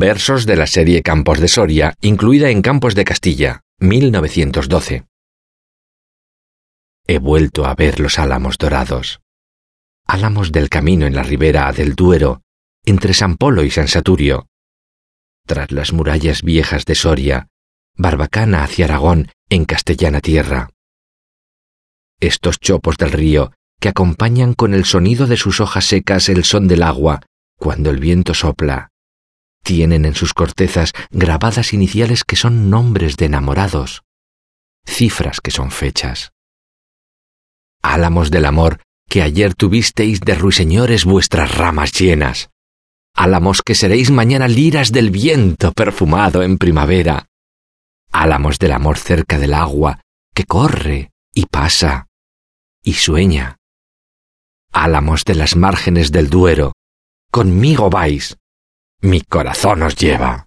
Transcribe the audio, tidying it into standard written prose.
Versos de la serie Campos de Soria, incluida en Campos de Castilla, 1912. He vuelto a ver los álamos dorados. Álamos del camino en la ribera del Duero, entre San Polo y San Saturio. Tras las murallas viejas de Soria, Barbacana hacia Aragón en castellana tierra. Estos chopos del río que acompañan con el sonido de sus hojas secas el son del agua cuando el viento sopla, tienen en sus cortezas grabadas iniciales que son nombres de enamorados, cifras que son fechas. Álamos del amor que ayer tuvisteis de ruiseñores vuestras ramas llenas, álamos que seréis mañana liras del viento perfumado en primavera, álamos del amor cerca del agua que corre y pasa y sueña, álamos de las márgenes del Duero, conmigo vais, mi corazón os lleva.